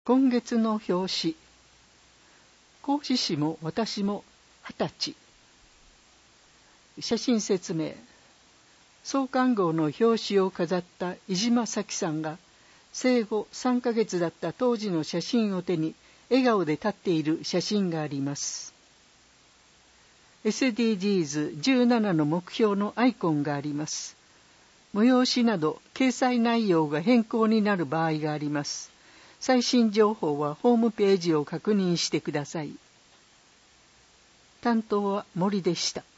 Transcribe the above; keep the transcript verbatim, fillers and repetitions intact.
今月の表紙。講師氏も私も二十歳。写真説明。創刊号の表紙を飾った井島咲さんが生後さんかげつだった当時の写真を手に笑顔で立っている写真があります。エスディージーズじゅうなな の目標のアイコンがあります。催しなど掲載内容が変更になる場合があります。最新情報はホームページを確認してください。担当は森でした。